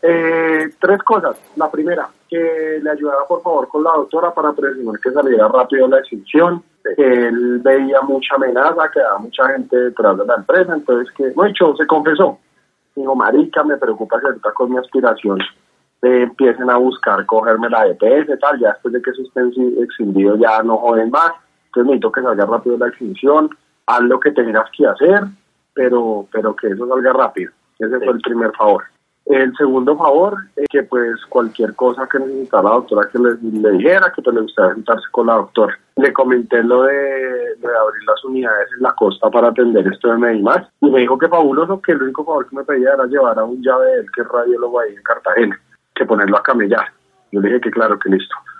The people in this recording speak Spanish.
Tres cosas. La primera, que le ayudara por favor con la doctora para presionar que saliera rápido la extinción. Él veía mucha amenaza, que había mucha gente detrás de la empresa, entonces que, no, hecho, se confesó. Digo, marica, me preocupa que ahorita con mi aspiración empiecen a buscar cogerme la EPS, tal, ya después de que eso esté extinguido ya no joden más, entonces necesito que salga rápido la extinción, haz lo que tengas que hacer, pero que eso salga rápido. Ese fue el primer favor. El segundo favor es que pues cualquier cosa que necesitara la doctora que le dijera, que pues le gustaría sentarse con la doctora. Le comenté lo de abrir las unidades en la costa para atender esto de Medimás y me dijo que fabuloso, que el único favor que me pedía era llevar a un llave de él que es radiólogo ahí en Cartagena, que ponerlo a camellar. Yo le dije que claro, que listo.